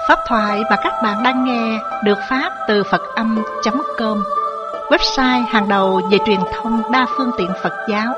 Pháp thoại mà các bạn đang nghe được phát từ Phật-âm.com, website hàng đầu về truyền thông đa phương tiện Phật giáo.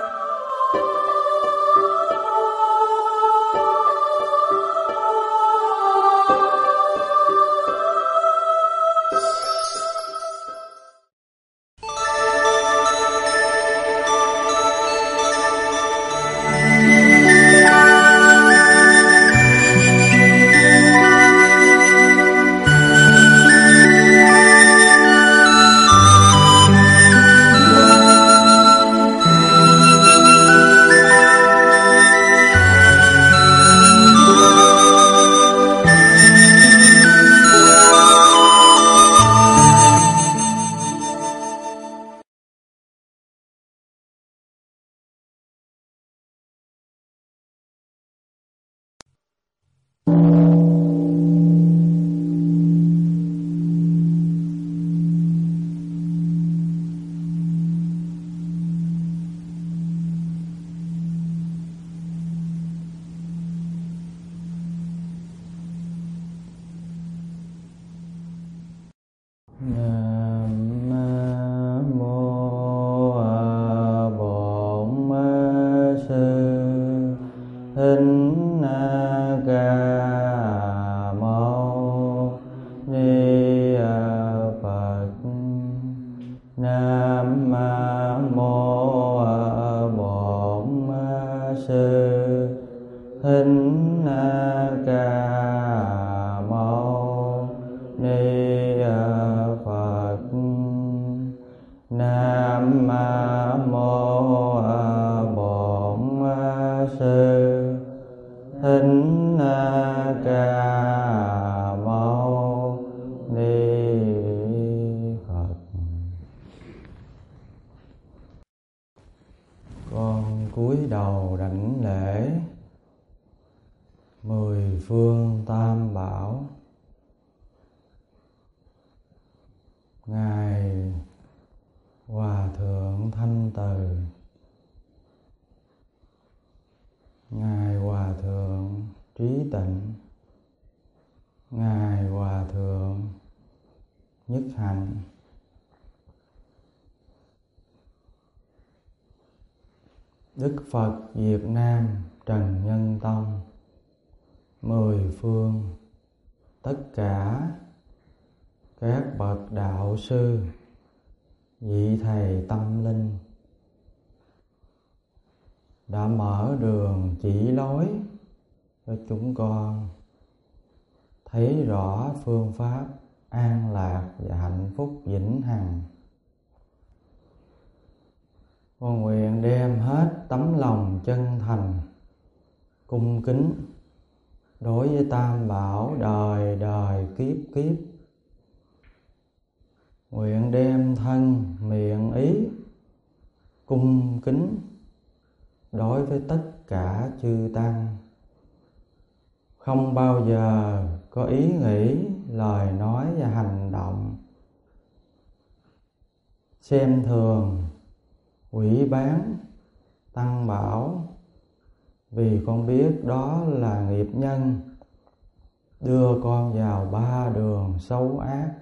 Con cúi đầu đảnh lễ mười phương tam bảo. Ngài Hòa Thượng Thanh Từ, Ngài Hòa Thượng Trí Tịnh, Ngài Hòa Thượng Nhất Hạnh, Đức Phật Việt Nam Trần Nhân Tông, mười phương tất cả các bậc đạo sư, vị thầy tâm linh đã mở đường chỉ lối cho chúng con thấy rõ phương pháp an lạc và hạnh phúc vĩnh hằng. Con nguyện đem hết tấm lòng chân thành cung kính đối với Tam Bảo đời đời kiếp kiếp. Nguyện đem thân miệng ý cung kính đối với tất cả chư tăng, không bao giờ có ý nghĩ, lời nói và hành động xem thường, hủy bán Tăng Bảo, vì con biết đó là nghiệp nhân đưa con vào ba đường xấu ác.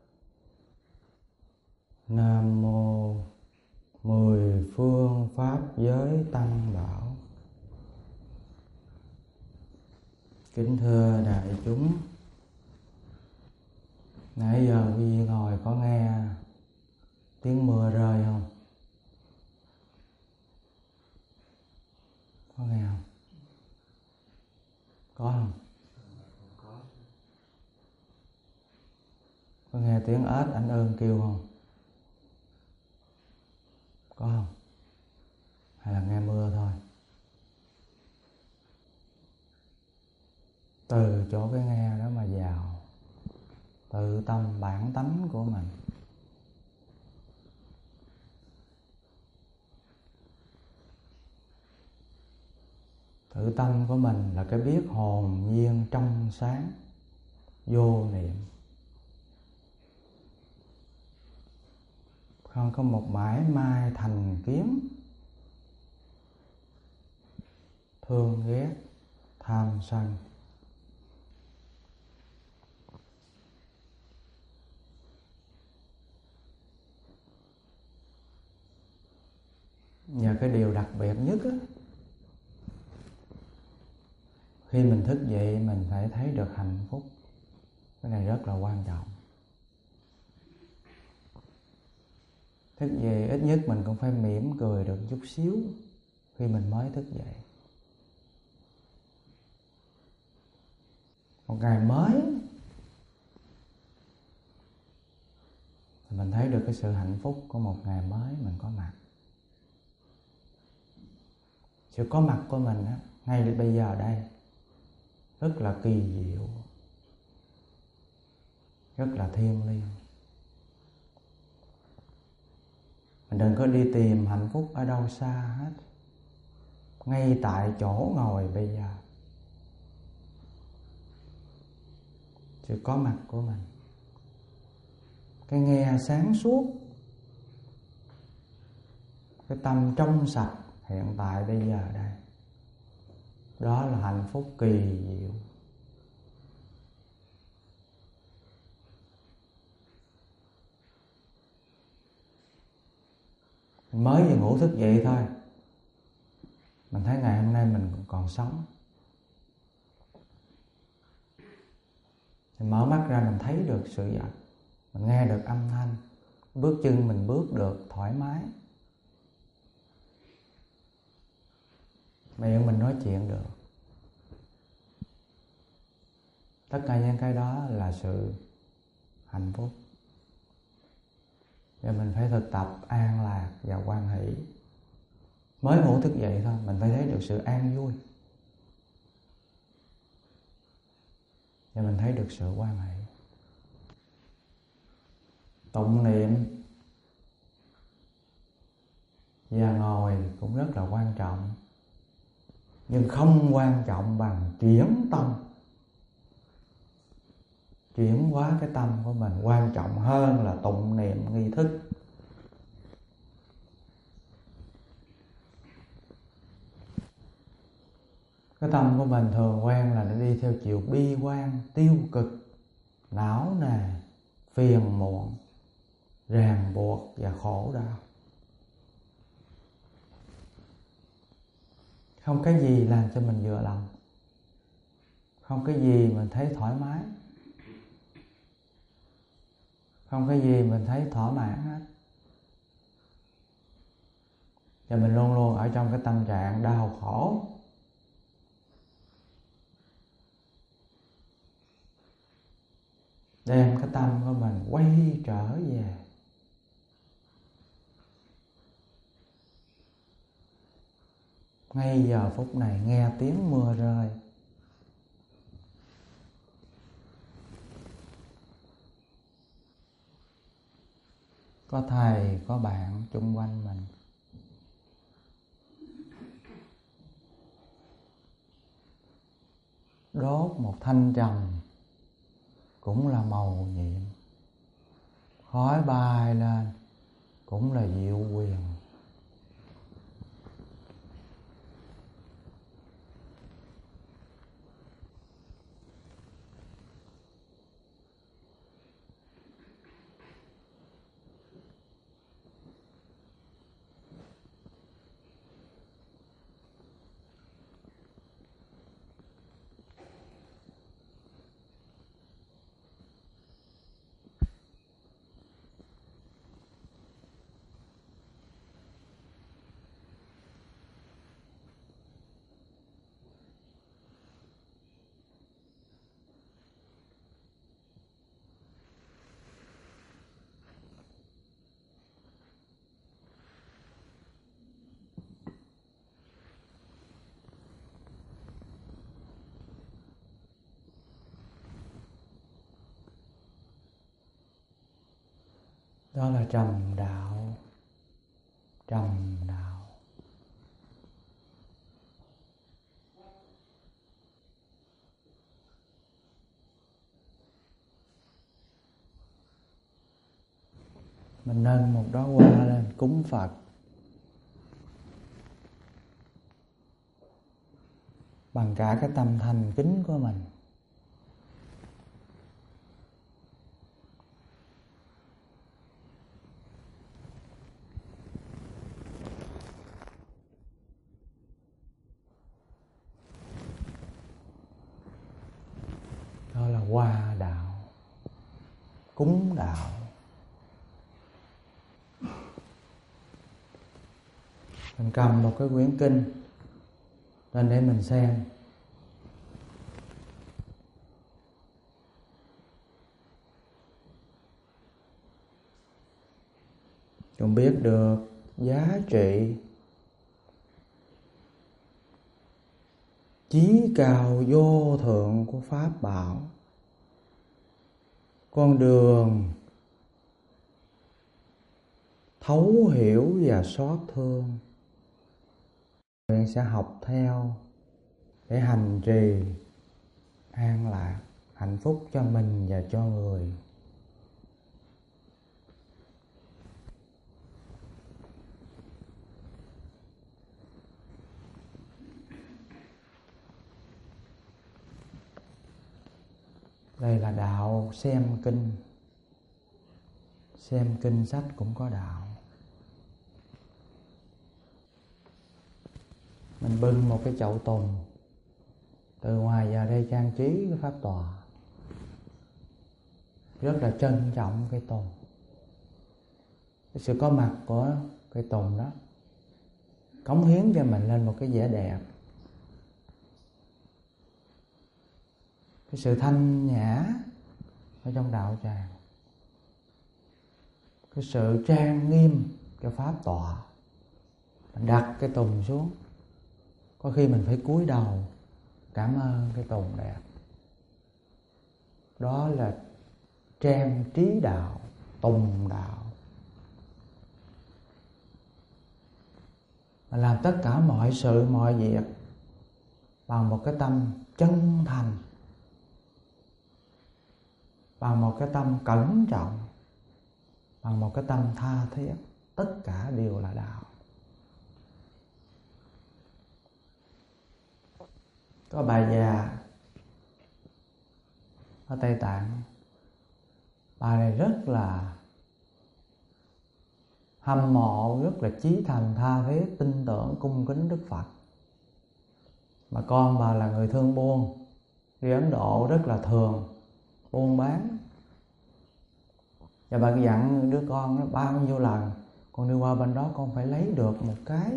Nam mô mười phương pháp giới Tăng Bảo. Kính thưa đại chúng, nãy giờ quý vị ngồi có nghe tiếng mưa rơi không? Có nghe không? Có không? Có nghe tiếng ếch ảnh ương kêu không? Có không? Hay là nghe mưa thôi? Từ chỗ cái nghe đó mà vào tự tâm bản tánh của mình. Tự tâm của mình là cái biết hồn nhiên trong sáng, vô niệm, không có một mãi mai thành kiến, thương ghét, tham sân. Và cái điều đặc biệt nhất á, khi mình thức dậy mình phải thấy được hạnh phúc. Cái này rất là quan trọng. Thức dậy ít nhất mình cũng phải mỉm cười được chút xíu khi mình mới thức dậy. Một ngày mới thì mình thấy được cái sự hạnh phúc của một ngày mới mình có mặt. Sự có mặt của mình á, ngay bây giờ đây rất là kỳ diệu, rất là thiêng liêng. Mình đừng có đi tìm hạnh phúc ở đâu xa hết. Ngay tại chỗ ngồi bây giờ, sự có mặt của mình, cái nghe sáng suốt, cái tâm trong sạch hiện tại bây giờ đây, đó là hạnh phúc kỳ diệu. Mình mới vừa ngủ thức dậy thôi, mình thấy ngày hôm nay mình còn sống. Mình mở mắt ra mình thấy được sự vật, mình nghe được âm thanh, bước chân mình bước được thoải mái, miệng mình nói chuyện được. Tất cả những cái đó là sự hạnh phúc. Và mình phải thực tập an lạc và hoan hỷ. Mới ngủ thức dậy thôi, mình phải thấy được sự an vui. Và mình thấy được sự hoan hỷ. Tụng niệm và ngồi cũng rất là quan trọng. Nhưng không quan trọng bằng chuyển tâm. Chuyển hóa cái tâm của mình quan trọng hơn là tụng niệm nghi thức. Cái tâm của mình thường quen là nó đi theo chiều bi quan, tiêu cực, não nề, phiền muộn, ràng buộc và khổ đau. Không cái gì làm cho mình vừa lòng, không cái gì mình thấy thoải mái, không cái gì mình thấy thỏa mãn hết. Và mình luôn luôn ở trong cái tâm trạng đau khổ. Đem cái tâm của mình quay trở về. Ngay giờ phút này nghe tiếng mưa rơi, có thầy, có bạn chung quanh mình. Đốt một thanh trầm cũng là mầu nhiệm. Khói bay lên cũng là diệu quyền. Đó là trầm đạo. Trầm đạo. Mình nâng một đóa hoa lên cúng Phật. Bằng cả cái tâm thành kính của mình. cúng đạo. Mình cầm một cái quyển kinh lên để mình xem. Cũng biết được giá trị chí cao vô thượng của Pháp bảo, con đường thấu hiểu và xót thương. Nguyện sẽ học theo để hành trì an lạc, hạnh phúc cho mình và cho người. Đây là đạo xem kinh. Xem kinh sách cũng có đạo. Mình bưng một cái chậu tùng, từ ngoài vào đây trang trí cái pháp tòa. Rất là trân trọng cây tùng. Cái sự có mặt của cây tùng đó cống hiến cho mình lên một cái vẻ đẹp. Cái sự thanh nhã ở trong đạo tràng, cái sự trang nghiêm cho pháp tọa. Mình đặt cái tùng xuống, có khi mình phải cúi đầu cảm ơn cái tùng đẹp. Đó là trang trí đạo, tùng đạo. Mình làm tất cả mọi sự mọi việc bằng một cái tâm chân thành, bằng một cái tâm cẩn trọng, bằng một cái tâm tha thiết. Tất cả đều là đạo. Có bà già ở Tây Tạng, bà này rất là hâm mộ, rất là chí thành tha thiết, tin tưởng cung kính Đức Phật. Mà con bà là người thương buôn, đi Ấn Độ rất là thường buôn bán. Và bà dặn đứa con nó bao nhiêu lần con đi qua bên đó con phải lấy được một cái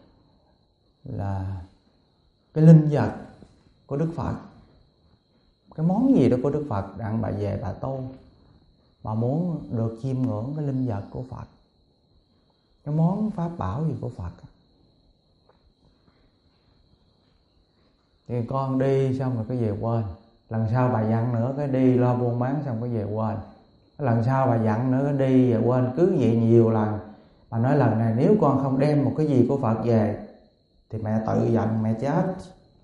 là cái linh vật của Đức Phật, cái món gì đó của Đức Phật, đặng bà về bà tu. Bà muốn được chiêm ngưỡng cái linh vật của Phật, cái món pháp bảo gì của Phật. Thì con đi xong rồi cái về quên. Lần sau bà dặn nữa cái đi lo buôn bán xong cái về quên. Lần sau bà dặn nữa cái đi về quên. Cứ vậy nhiều lần. Bà nói lần này nếu con không đem một cái gì của Phật về thì mẹ tự giận mẹ chết.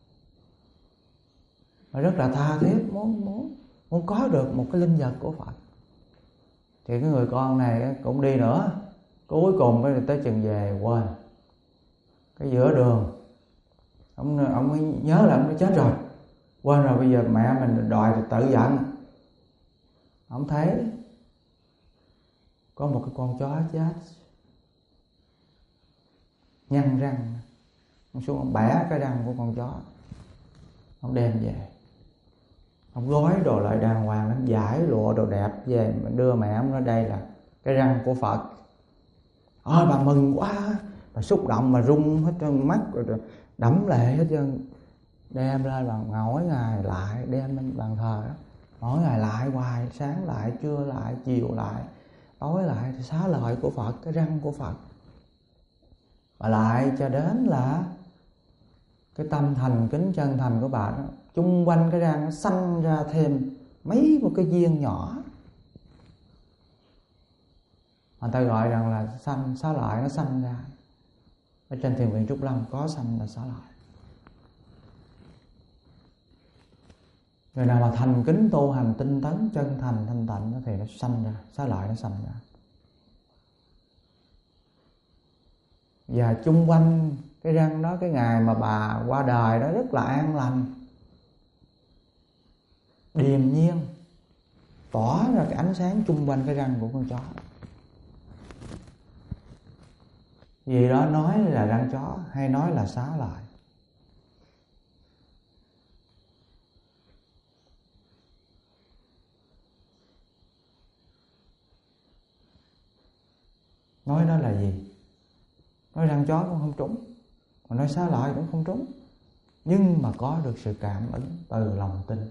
Bà rất là tha thiết muốn có được một cái linh vật của Phật. Thì cái người con này cũng đi nữa. Cuối cùng mới tới chừng về quên. Cái giữa đường ông mới nhớ là ông đã chết rồi, quên rồi, bây giờ mẹ mình đòi thì tự giận. Ông thấy có một cái con chó chết, nhăn răng, ông xuống ông bẻ cái răng của con chó, ông đem về, ông gói đồ lại đàng hoàng, ông giải lụa đồ đẹp về, mình đưa mẹ ông nói đây là cái răng của Phật. Bà mừng quá, bà xúc động, bà rung hết trơn mắt, rồi đẫm lệ hết trơn. Đem lên bà ngồi ngày lại, đem lên bàn thờ đó, mỗi ngày lại hoài, sáng lại, trưa lại, chiều lại, tối lại, thì xá lợi của Phật, cái răng của Phật. Bà lại cho đến là cái tâm thành kính chân thành của bà đó, chung quanh cái răng nó sanh ra thêm mấy một cái viên nhỏ. Người ta gọi rằng là sanh xá lợi nó sanh ra. Ở trên thiền viện Trúc Lâm có sanh là xá lợi. Người nào mà thành kính tu hành tinh tấn chân thành thanh tịnh thì nó sanh ra, xá lợi nó sanh ra. Và chung quanh cái răng đó, cái ngày mà bà qua đời đó rất là an lành, điềm nhiên, tỏ ra cái ánh sáng chung quanh cái răng của con chó. Vì đó nói là răng chó hay nói là xá lợi. Nói đó là gì? Nói răng chó cũng không trúng, mà nói xá lợi cũng không trúng. Nhưng mà có được sự cảm ứng từ lòng tin.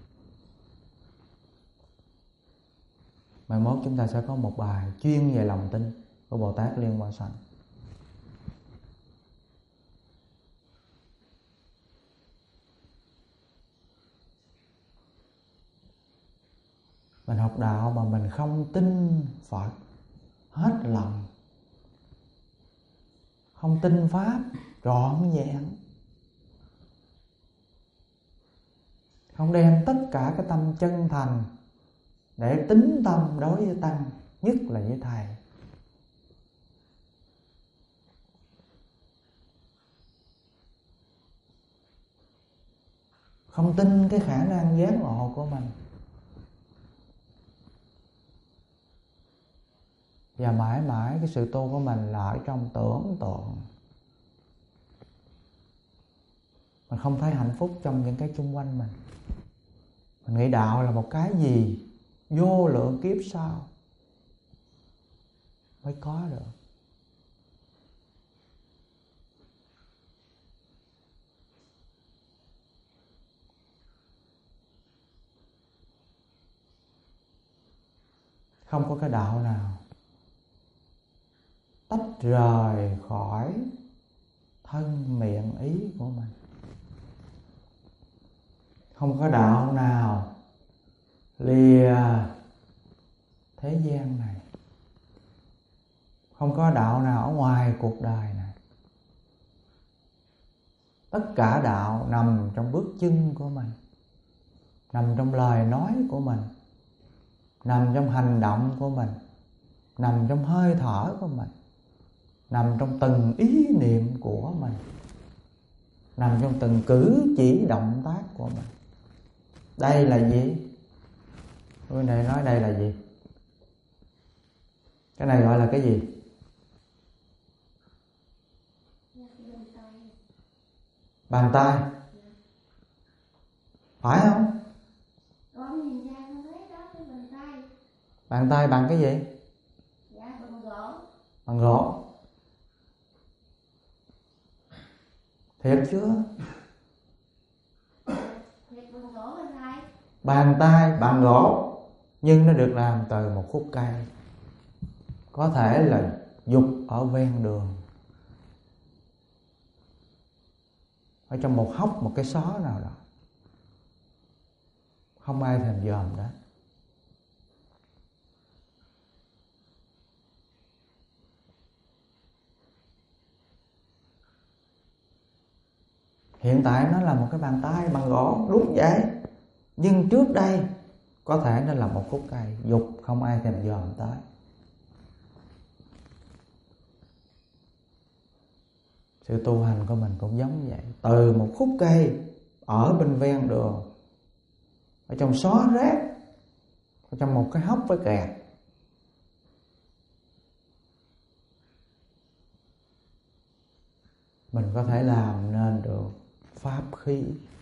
Mai mốt chúng ta sẽ có một bài chuyên về lòng tin của Bồ Tát Liên Hoa Sanh. Mình học đạo mà mình không tin Phật hết lòng, không tin Pháp trọn vẹn, không đem tất cả cái tâm chân thành để tín tâm đối với Tăng, nhất là với Thầy, không tin cái khả năng giác ngộ của mình, và mãi mãi cái sự tu của mình là ở trong tưởng tượng. Mình không thấy hạnh phúc trong những cái xung quanh mình. Mình nghĩ đạo là một cái gì vô lượng kiếp sau mới có được. Không có cái đạo nào tách rời khỏi thân miệng ý của mình. Không có đạo nào lìa thế gian này. Không có đạo nào ở ngoài cuộc đời này. Tất cả đạo nằm trong bước chân của mình, nằm trong lời nói của mình, nằm trong hành động của mình, nằm trong hơi thở của mình, nằm trong từng ý niệm của mình, nằm trong từng cử chỉ động tác của mình. Đây là gì? Người này nói đây là gì? Cái này gọi là cái gì? Bàn tay. Phải không? Bàn tay bằng cái gì? Dạ, bằng gỗ. Bằng gỗ. Thiệt chưa? Thiệt bằng gỗ anh thầy. Bàn tay bằng gỗ, nhưng nó được làm từ một khúc cây. Có thể là giục ở ven đường, ở trong một hốc, một cái xó nào đó, không ai thèm dòm đó. Hiện tại nó là một cái bàn tay bằng gỗ, đúng vậy. Nhưng trước đây có thể nó là một khúc cây, giục không ai thèm dòm tới. Sự tu hành của mình cũng giống vậy. Từ một khúc cây ở bên ven đường, ở trong xó rác, ở trong một cái hốc với kẹt, mình có thể làm nên được pháp khí.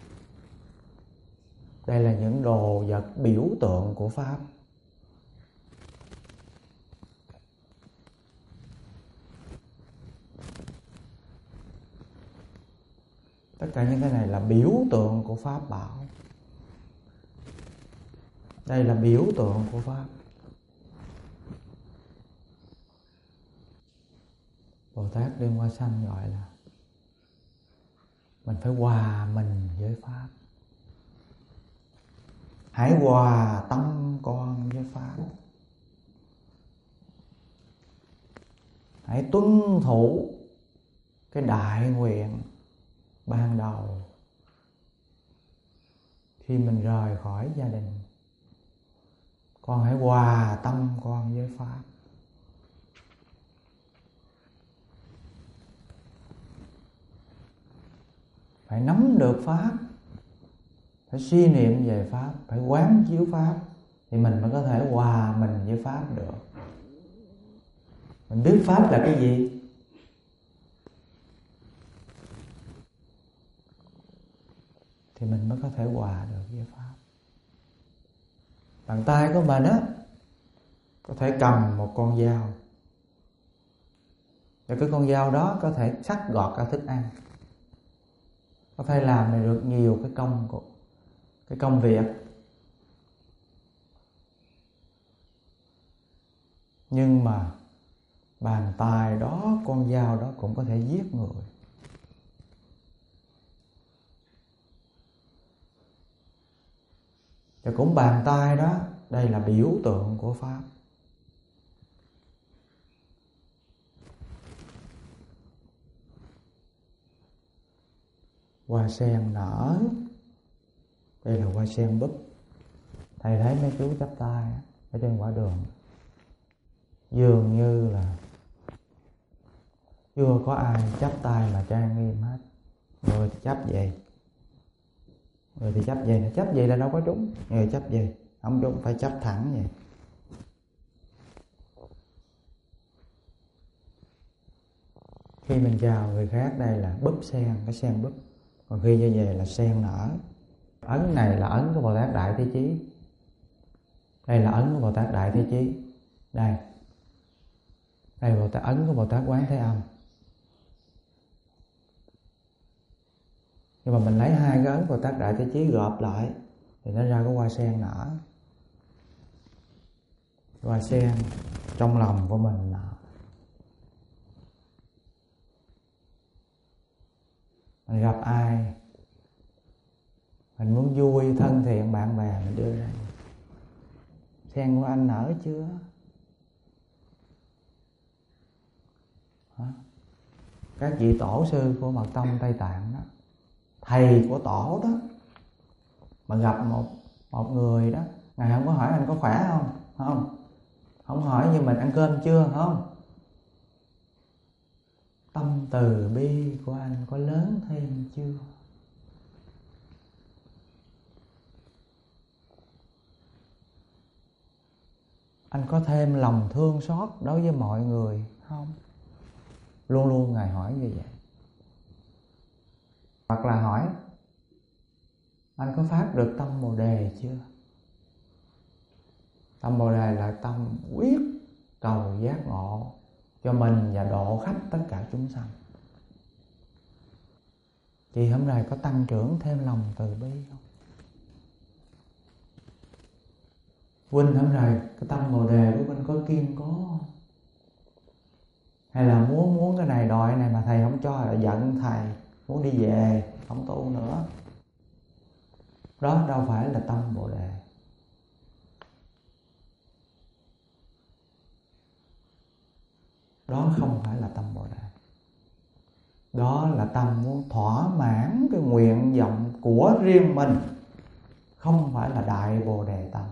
Đây là những đồ vật biểu tượng của Pháp. Tất cả những cái này là biểu tượng của Pháp bảo. Đây là biểu tượng của Pháp. Bồ Tát Liên Hoa Sanh gọi là mình phải hòa mình với Pháp. Hãy hòa tâm con với Pháp. Hãy tuân thủ cái đại nguyện ban đầu khi mình rời khỏi gia đình. Con hãy hòa tâm con với Pháp. Phải nắm được Pháp, phải suy niệm về Pháp, phải quán chiếu Pháp, thì mình mới có thể hòa mình với Pháp được. Mình biết Pháp là cái gì? Thì mình mới có thể hòa được với Pháp. Bàn tay của mình á, có thể cầm một con dao, Và cái con dao đó có thể sắc gọt ra thức ăn, có thể làm được nhiều cái công việc. Nhưng mà bàn tay đó, con dao đó cũng có thể giết người. Và cũng bàn tay đó, đây là biểu tượng của Pháp. Hoa sen nở, đây là hoa sen búp. Thầy thấy mấy chú chắp tay ở trên quả đường, dường như là chưa có ai chắp tay mà trang nghiêm hết. Người thì chắp vậy, người thì chắp vậy, chắp vậy là đâu có trúng. Người chắp vậy không trúng, phải chắp thẳng vậy. Khi mình chào người khác đây là búp sen, cái sen búp. Còn khi như vậy là sen nở. Ấn này là ấn của Bồ Tát Đại Thế Chí. Đây là ấn của Bồ Tát Đại Thế Chí. Đây là Bồ Tát, ấn của Bồ Tát Quán Thế Âm. Nhưng mà mình lấy hai cái ấn Bồ Tát Đại Thế Chí gộp lại thì nó ra cái hoa sen nở. Hoa sen trong lòng của mình nở. Mình gặp ai, mình muốn vui, thân thiện, bạn bè, mình đưa ra. Sen của anh nở chưa? Hả? Các vị tổ sư của Mật Tông Tây Tạng đó, thầy của tổ đó, mà gặp một người đó, ngài không có hỏi anh có khỏe không, không hỏi như mình ăn cơm chưa, không. Tâm từ bi của anh có lớn thêm chưa? Anh có thêm lòng thương xót đối với mọi người không? Luôn luôn ngài hỏi như vậy. Hoặc là hỏi anh có phát được tâm Bồ Đề chưa? Tâm Bồ Đề là tâm quyết cầu giác ngộ cho mình và độ khắp tất cả chúng sanh. Chị hôm nay có tăng trưởng thêm lòng từ bi không? Huynh hôm nay cái tâm Bồ Đề của huynh có kiên cố không? Hay là muốn cái này đòi cái này mà thầy không cho là giận thầy, muốn đi về không tu nữa. Đó đâu phải là tâm Bồ Đề. Đó không phải là tâm Bồ Đề. Đó là tâm muốn thỏa mãn cái nguyện vọng của riêng mình, không phải là Đại Bồ Đề tâm.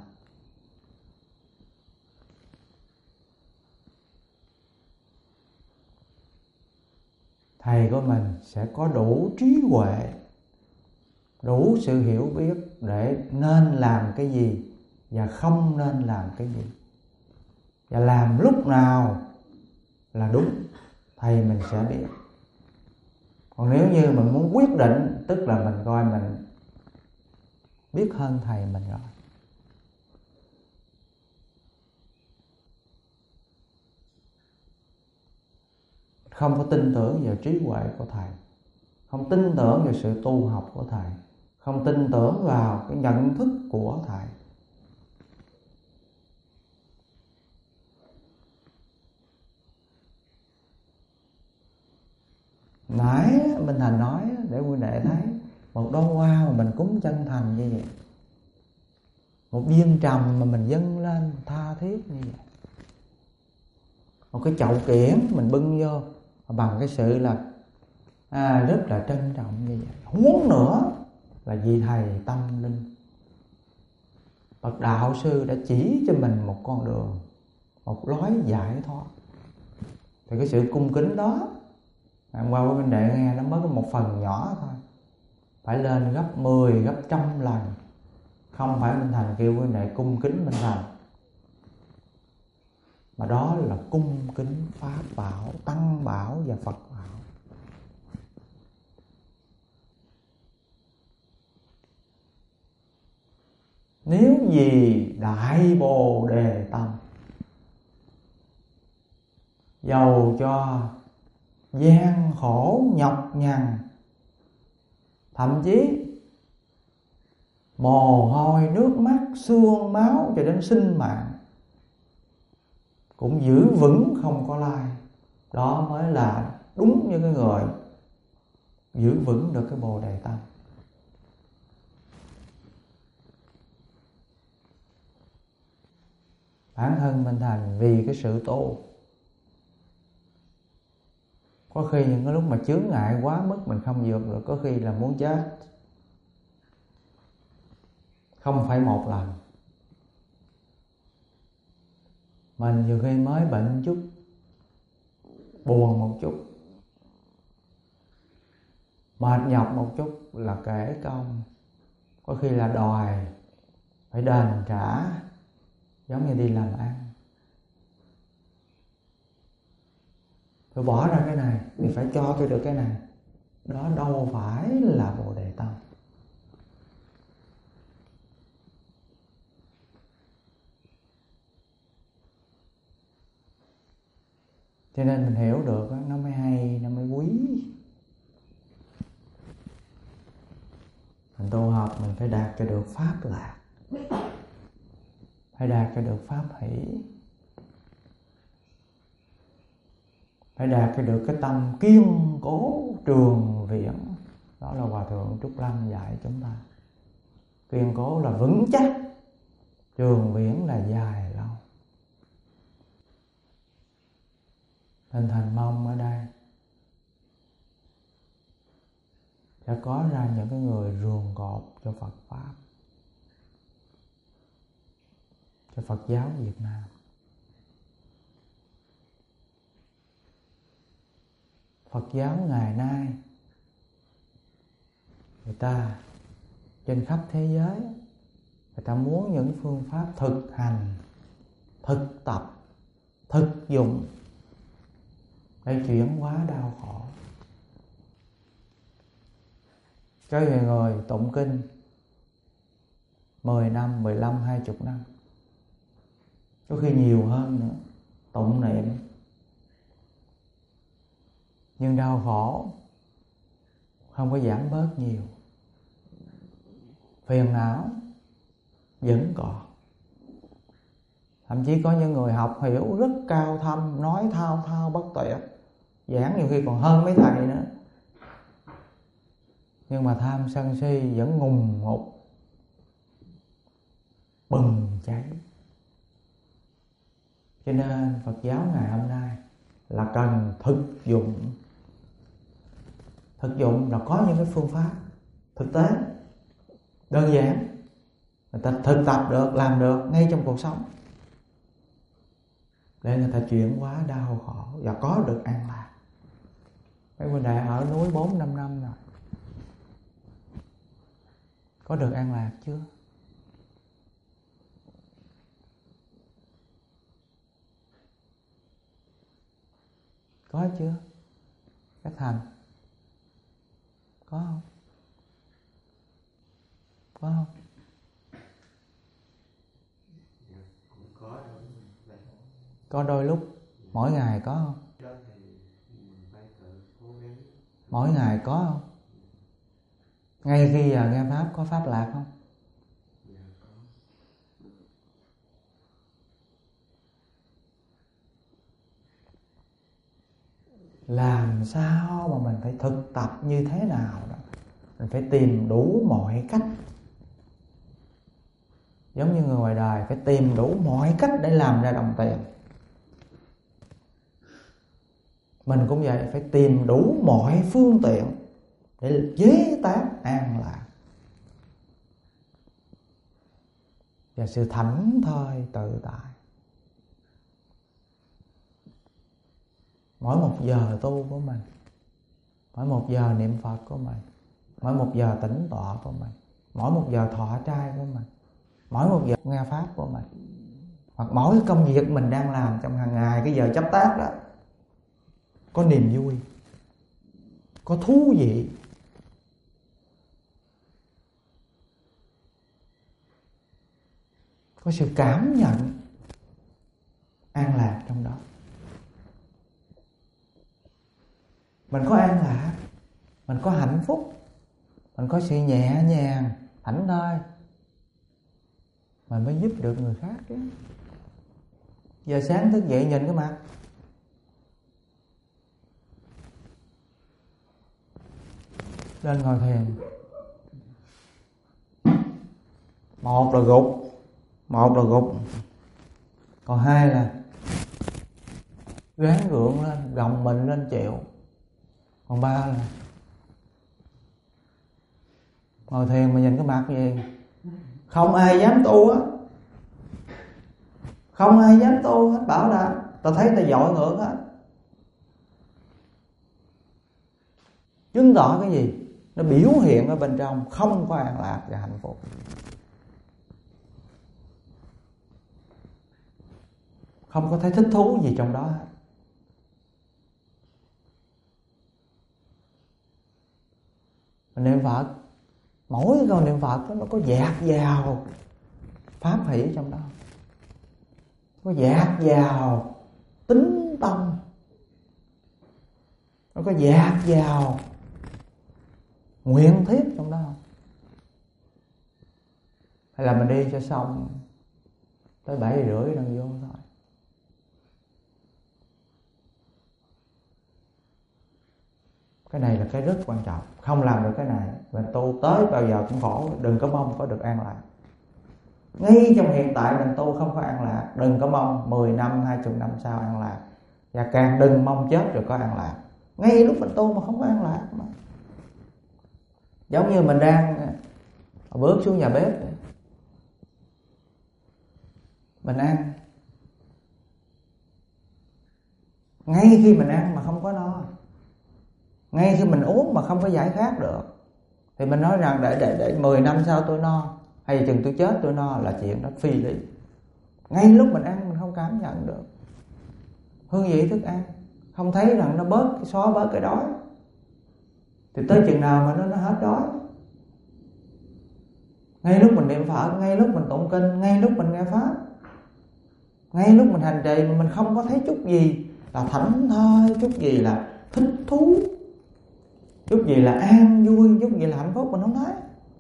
Thầy của mình sẽ có đủ trí huệ, đủ sự hiểu biết để nên làm cái gì và không nên làm cái gì, và làm lúc nào là đúng, thầy mình sẽ biết. Còn nếu như mình muốn quyết định, tức là mình coi mình biết hơn thầy mình rồi. Không có tin tưởng vào trí huệ của thầy, không tin tưởng vào sự tu học của thầy, không tin tưởng vào cái nhận thức của thầy. Nãy Minh Thành nói để quý đệ thấy một đóa hoa mà mình cúng chân thành như vậy, một viên trầm mà mình dâng lên tha thiết như vậy, một cái chậu kiển mình bưng vô bằng cái sự là rất là trân trọng như vậy. Huống nữa là vì thầy tâm linh, bậc đạo sư đã chỉ cho mình một con đường, một lối giải thoát. Thì cái sự cung kính đó, hôm qua với Minh Đệ nghe nó mới có một phần nhỏ thôi, phải lên gấp 10, gấp 100 lần. Không phải Minh Thành kêu Minh Đệ cung kính Minh Thành, mà đó là cung kính Pháp bảo, Tăng bảo và Phật bảo. Nếu vì Đại Bồ Đề tâm, dầu cho gian khổ nhọc nhằn, thậm chí mồ hôi nước mắt xương máu cho đến sinh mạng cũng giữ vững không có lai. Đó mới là đúng như cái người giữ vững được cái Bồ Đề tâm. Bản thân mình thành vì cái sự tu, có khi những cái lúc mà chướng ngại quá mức mình không vượt được, có khi là muốn chết. Không phải một lần. Mình nhiều khi mới bệnh chút, buồn một chút, mệt nhọc một chút là kể công. Có khi là đòi phải đền trả, giống như đi làm ăn. Tôi bỏ ra cái này thì phải cho tôi được cái này. Đó đâu phải là Bồ Đề tâm. Cho nên mình hiểu được nó mới hay, nó mới quý. Mình tu học mình phải đạt cho được pháp lạc, phải đạt cho được pháp hỷ, phải đạt cho được cái tâm kiên cố trường viễn. Đó là Hòa Thượng Trúc Lâm dạy chúng ta. Kiên cố là vững chắc, trường viễn là dài lâu. Nên thành mong ở đây sẽ có ra những cái người ruồng cột cho Phật Pháp, cho Phật giáo Việt Nam. Phật giáo ngày nay người ta trên khắp thế giới, người ta muốn những phương pháp thực hành, thực tập, thực dụng để chuyển hóa đau khổ. Có người tụng kinh 10 năm, 15, 20 năm, có khi nhiều hơn nữa, tụng niệm, nhưng đau khổ không có giảm bớt nhiều, phiền não vẫn còn. Thậm chí có những người học hiểu rất cao thâm, nói thao thao bất tuyệt, giảng nhiều khi còn hơn mấy thầy nữa, nhưng mà tham sân si vẫn ngùng ngục, bừng cháy. Cho nên Phật giáo ngày hôm nay là cần thực dụng. Thực dụng là có những cái phương pháp thực tế, đơn giản, người ta thực tập được, làm được ngay trong cuộc sống, để người ta chuyển hóa đau khổ và có được an lạc. Mấy huynh đệ ở núi 4-5 năm rồi, có được an lạc chưa? Có chưa? Các Thành có không? Có không? Có đôi lúc. Mỗi ngày có không? Mỗi ngày có không? Ngay khi giờ nghe Pháp có Pháp lạc không? Làm sao mà mình phải thực tập như thế nào đó. Mình phải tìm đủ mọi cách. Giống như người ngoài đời phải tìm đủ mọi cách để làm ra đồng tiền. Mình cũng vậy, phải tìm đủ mọi phương tiện để chế tác an lạc và sự thảnh thơi tự tại. Mỗi một giờ tu của mình, mỗi một giờ niệm Phật của mình, mỗi một giờ tĩnh tọa của mình, mỗi một giờ thọ trai của mình, mỗi một giờ nghe Pháp của mình, hoặc mỗi công việc mình đang làm trong hàng ngày, cái giờ chấp tác đó, có niềm vui, có thú vị, có sự cảm nhận an lạc trong đó. mình có an lạc, mình có hạnh phúc, mình có sự nhẹ nhàng, thảnh thơi, mình mới giúp được người khác chứ. Giờ sáng thức dậy nhìn cái mặt, lên ngồi thiền, một là gục, còn hai là gắng gượng lên, gồng mình lên chịu, còn ba là ngồi thiền mà nhìn cái mặt gì, không ai dám tu á, không ai dám tu hết, bảo là tao thấy tao dội ngược hết. Chứng tỏ cái gì? Nó biểu hiện ở bên trong không có an lạc và hạnh phúc, không có thấy thích thú gì trong đó hết. Niệm Phật, mỗi câu niệm Phật đó, nó có dạt vào pháp hỷ trong đó, có dạt vào tính tâm, nó có dạt vào nguyện thiết trong đó không? Hay là mình đi cho xong tới 7:30 đang vô thôi? Cái này là cái rất quan trọng. Không làm được cái này, mình tu tới bao giờ cũng khổ. Đừng có mong có được an lạc. Ngay trong hiện tại mình tu không có an lạc, đừng có mong 10 năm, 20 năm sau an lạc. Và càng đừng mong chết rồi có an lạc. Ngay lúc mình tu mà không có an lạc mà. Giống như mình đang bước xuống nhà bếp, mình ăn, ngay khi mình ăn mà không có no, ngay khi mình uống mà không có giải khát được, thì mình nói rằng để 10 năm sau tôi no, hay chừng tôi chết tôi no, là chuyện đó phi lý. Ngay lúc mình ăn mình không cảm nhận được hương vị thức ăn, không thấy rằng nó xóa bớt cái đói, thì tới chừng nào mà nó hết đói. Ngay lúc mình niệm Phật, ngay lúc mình tụng kinh, ngay lúc mình nghe pháp, ngay lúc mình hành trì mà mình không có thấy chút gì là thảnh thơi, chút gì là thích thú, chút gì là an vui, chút gì là hạnh phúc, mình không thấy.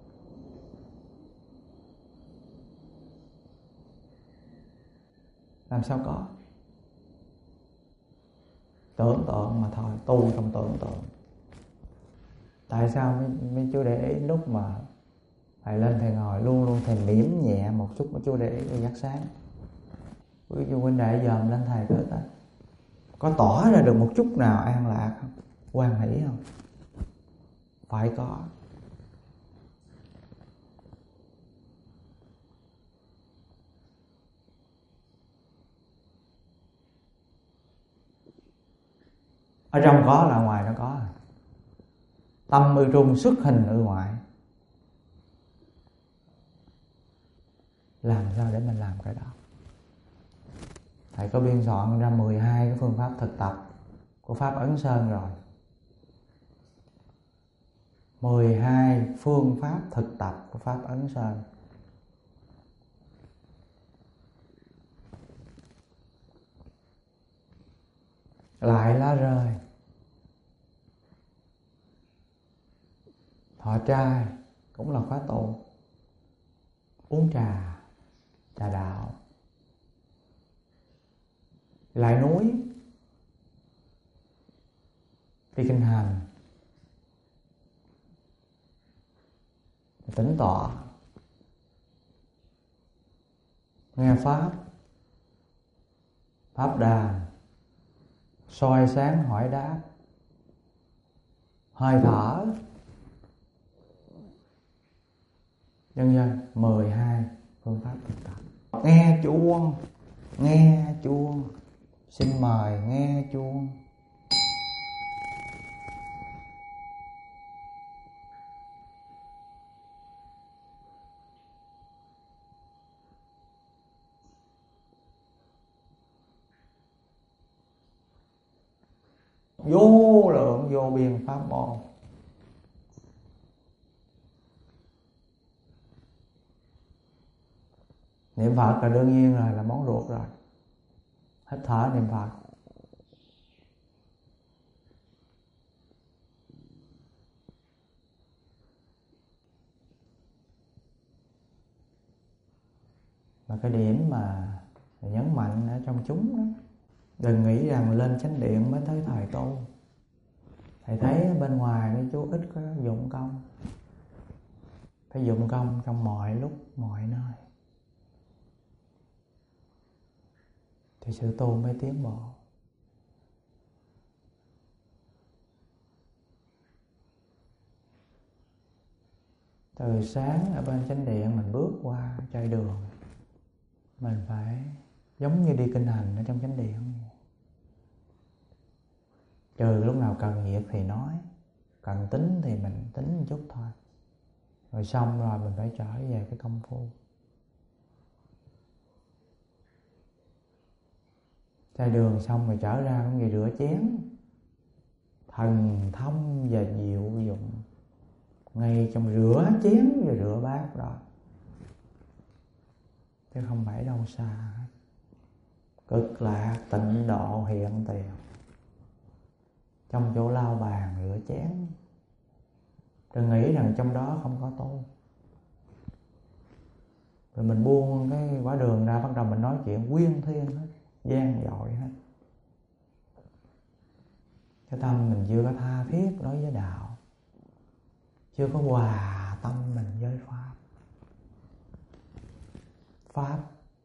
Làm sao có? Tưởng tượng mà thôi, tu trong tưởng tượng. Tại sao mấy chú để ý lúc mà thầy lên thầy ngồi luôn luôn thầy mỉm nhẹ một chút, mà chú để ý cái giác sáng. Quý chú huynh đệ dòm lên thầy thử coi, có tỏ ra được một chút nào an lạc không, hoan hỷ không? Phải có. Ở trong có là ngoài nó có. Tâm ư trung xuất hình ư ngoại. Làm sao để mình làm cái đó? Thầy có biên soạn ra 12 cái phương pháp thực tập của Pháp Ấn Sơn rồi. 12 phương pháp thực tập của Pháp Ấn Sơn. Lại lá rơi, thọ trai cũng là khóa tu, uống trà đạo, lại núi, đi kinh hành, tĩnh tọa, nghe pháp, pháp đàn, soi sáng hỏi đáp, hơi thở, vân vân. 12 phương pháp thực tập. Nghe chuông, xin mời nghe chuông. Vô lượng vô biên pháp môn. Niệm Phật là đương nhiên rồi, là món ruột rồi. Hít thở niệm Phật. Mà cái điểm mà nhấn mạnh ở trong chúng đó, đừng nghĩ rằng lên chánh điện mới tới thời tu. Thầy thấy bên ngoài mấy chú ít có dụng công. Phải dụng công trong mọi lúc, mọi nơi, thì sự tu mới tiến bộ. Từ sáng ở bên chánh điện mình bước qua trai đường, mình phải giống như đi kinh hành ở trong chánh điện. Trừ lúc nào cần việc thì nói, cần tính thì mình tính một chút thôi. Rồi xong rồi mình phải trở về cái công phu. Trai đường xong rồi trở ra cũng gì rửa chén. Thần thông và diệu dụng ngay trong rửa chén và rửa bát đó, chứ không phải đâu xa hết. Cực lạc tịnh độ hiện tiền trong chỗ lau bàn rửa chén. Đừng nghĩ rằng trong đó không có tu. Rồi mình buông cái quả đường ra, bắt đầu mình nói chuyện quyên thiên hết, gian dội hết. Cái tâm mình chưa có tha thiết đối với đạo, chưa có hòa tâm mình với Pháp. Pháp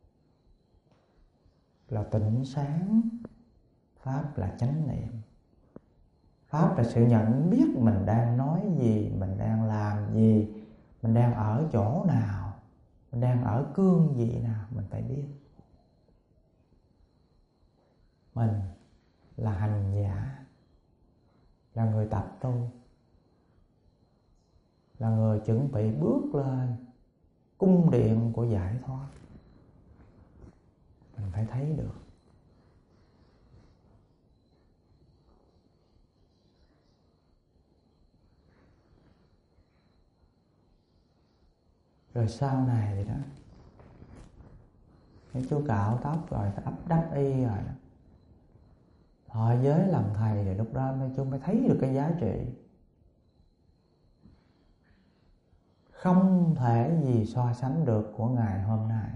là tỉnh sáng, Pháp là chánh niệm, Pháp là sự nhận biết mình đang nói gì, mình đang làm gì, mình đang ở chỗ nào, mình đang ở cương vị nào, mình phải biết. Mình là hành giả, là người tập tu, là người chuẩn bị bước lên cung điện của giải thoát. Mình phải thấy được. Rồi sau này thì đó, mấy chú cạo tóc rồi, ấp đắp y rồi đó, thọ giới làm thầy, thì lúc đó mấy chú mới thấy được cái giá trị không thể gì so sánh được của ngày hôm nay.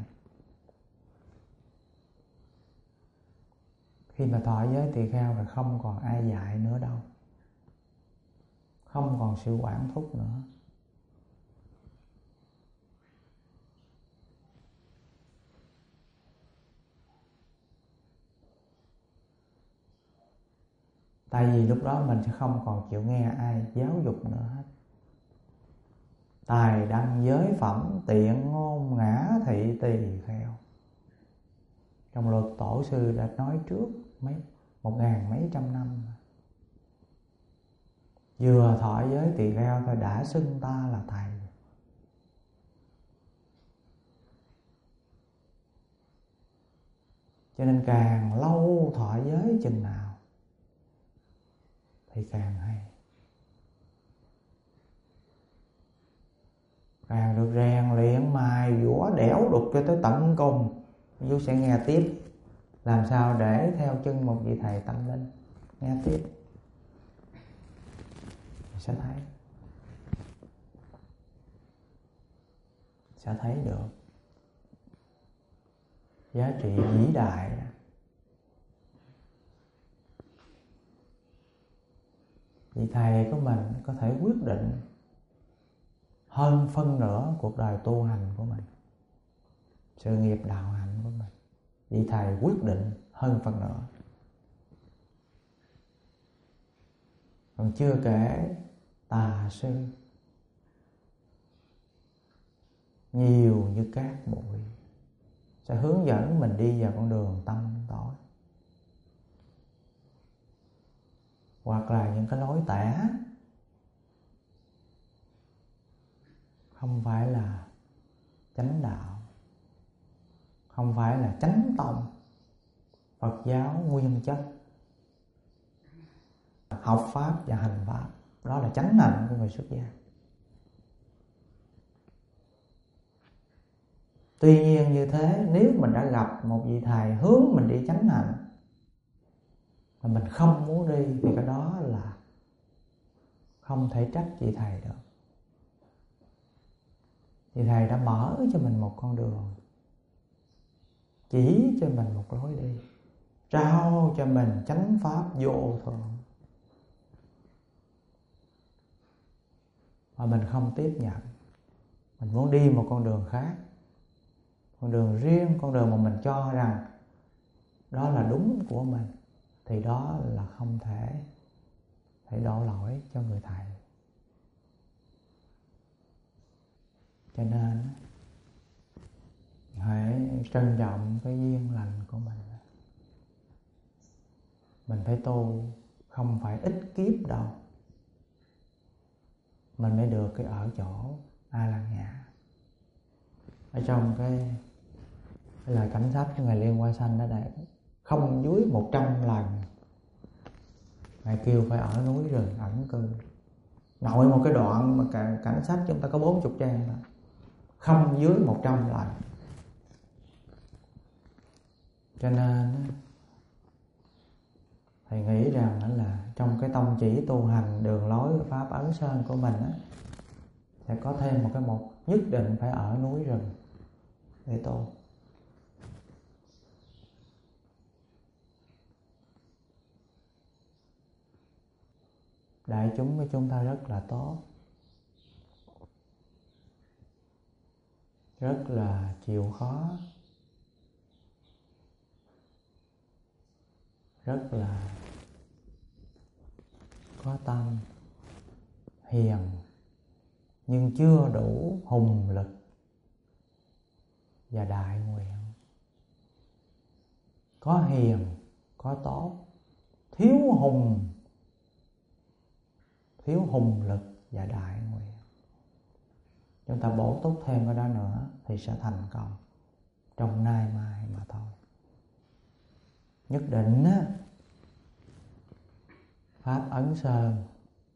Khi mà thọ giới tỳ kheo là không còn ai dạy nữa đâu, không còn sự quản thúc nữa. Tại vì lúc đó mình sẽ không còn chịu nghe ai giáo dục nữa hết. Tài đăng giới phẩm, tiện ngôn ngã thị tỳ kheo. Trong luật tổ sư đã nói trước 1.000 mấy trăm năm. Vừa thọ giới tỳ kheo thôi đã xưng ta là thầy. Cho nên càng lâu thọ giới chừng nào thì càng hay, càng được rèn luyện mài dũa đẽo đục cho tới tận cùng. Chú sẽ nghe tiếp làm sao để theo chân một vị thầy tâm linh. Nghe tiếp sẽ thấy được giá trị vĩ đại. Vị thầy của mình có thể quyết định hơn phân nửa cuộc đời tu hành của mình, sự nghiệp đạo hạnh của mình. Vị thầy quyết định hơn phân nửa. Còn chưa kể tà sư nhiều như cát bụi sẽ hướng dẫn mình đi vào con đường tâm tối, hoặc là những cái lối tẻ không phải là chánh đạo, không phải là chánh tông Phật giáo nguyên chất. Học pháp và hành pháp, đó là chánh hạnh của người xuất gia. Tuy nhiên như thế, nếu mình đã gặp một vị thầy hướng mình đi chánh hạnh mà mình không muốn đi, thì cái đó là không thể trách vị thầy được. Vị thầy đã mở cho mình một con đường chỉ cho mình một lối đi, trao cho mình chánh pháp vô thượng, mà mình không tiếp nhận. Mình muốn đi một con đường khác, con đường riêng, con đường mà mình cho rằng đó là đúng của mình, thì đó là không thể đổ lỗi cho người thầy. Cho nên hãy trân trọng cái duyên lành của mình. Mình phải tu không phải ít kiếp đâu, mình mới được cái ở chỗ A La Nhã. Ở trong cái lời cảnh sách của Ngài Liên Hoa Sanh ở đây, không dưới 100 lần Ngài kêu phải ở núi rừng ẩn cư. Nội một cái đoạn mà cảnh sách chúng ta có 40 trang đó, không dưới 100 lần. Cho nên thầy nghĩ rằng là trong cái tông chỉ tu hành đường lối pháp Ấn Sơn của mình sẽ có thêm một cái mục nhất định phải ở núi rừng để tu. Đại chúng của chúng ta rất là tốt, rất là chịu khó, rất là có tâm, hiền, nhưng chưa đủ hùng lực và đại nguyện. Có hiền, có tốt, thiếu hùng lực và đại nguyện. Chúng ta bổ túc thêm cái đó nữa thì sẽ thành công trong nay mai mà thôi. Nhất định pháp Ấn Sơn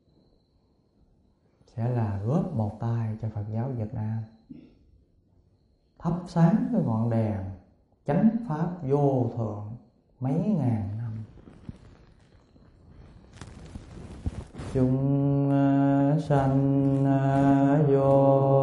sẽ là góp một tay cho Phật giáo Việt Nam thắp sáng cái ngọn đèn chánh pháp vô thượng mấy ngàn năm. Chúng sanh vô